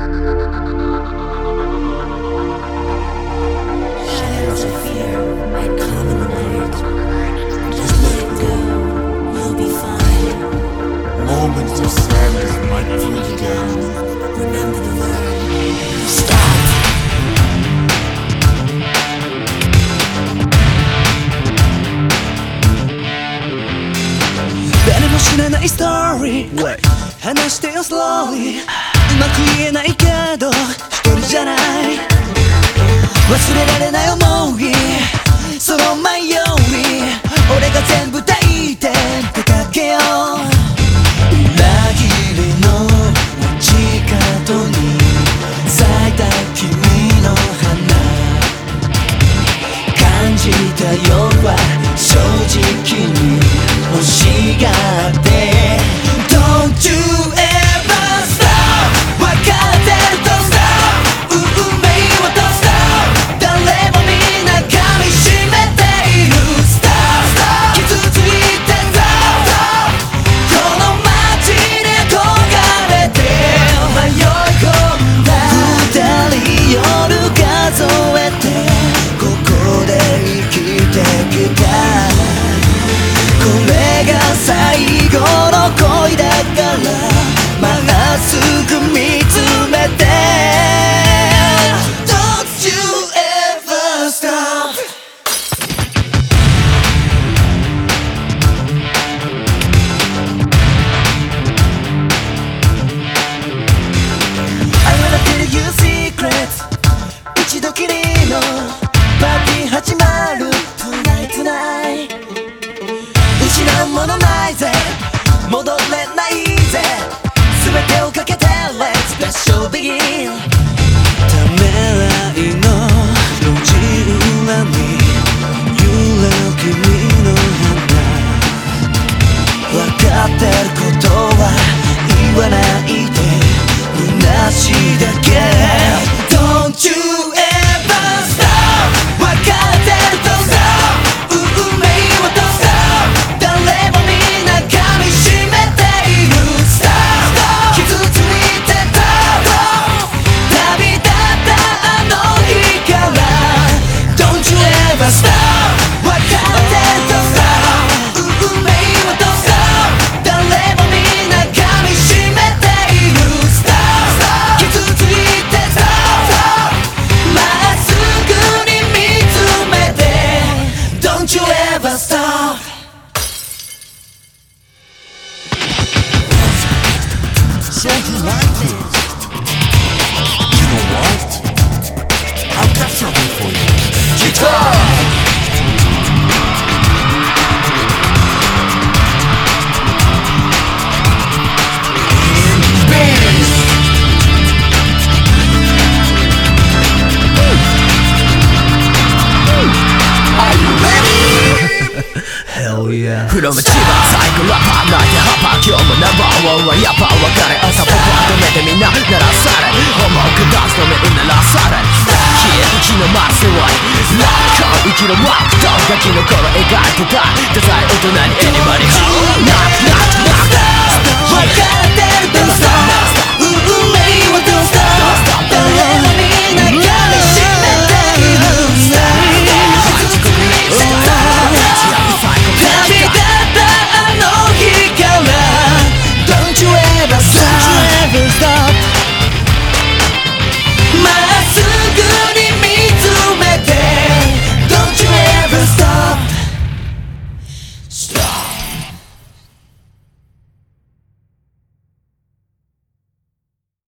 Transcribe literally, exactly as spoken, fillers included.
Shadows of fear might come in the night. Just let it go, you'll be fine. Moments of sadness might pull you down. Remember the word stop. 誰も知らないストーリー話してよスローリーうまく言えないけど一人じゃない忘れられない思いその前より俺が全部抱いて出かけよう裏切りの街角に咲いた君の花感じた夜は正直に欲しがって Don't you ever stop 分かってる Don't stop 運命は Don't stop 誰もみんな噛みしめている Stop 傷ついて Stop この街で焦がれて迷い込んだ二人夜数えてここで生きてきたこれが最後の恋だからまっすぐ見つめて Don't you ever stop I wanna tell you secrets 一度きりのパーティー始まる Tonight tonight失うものないぜ戻れないぜ全てをかけて Let's special begin ためらいの路地裏に揺れる君の花分かってることは言わないで虚しいだけ Don't you ever stop 分かってる Don't stop 運命は Don't stop 誰もみんな噛みしめている Stop 傷ついてた旅立ったあの日から Don't you ever stop 分かってる Don't stop 運命は Don't stop 誰もみんな噛みしめている Stop 傷ついてたまっすぐに見つめて Don't you ever stop So you like this? You know what? I've got something for you. Guitar! And bass! Are you ready? Hell yeah From 千葉最高ラッパー泣いてハッパー今日もナンバーワンはやっぱ別れ朝僕は止めてみんな鳴らされ思う下すの目うならされ消え日の待つわいラッカー生きろワークダウンガキの頃描いてたダサい大人に Anybody home Knock knock knock 分かってる Don't stop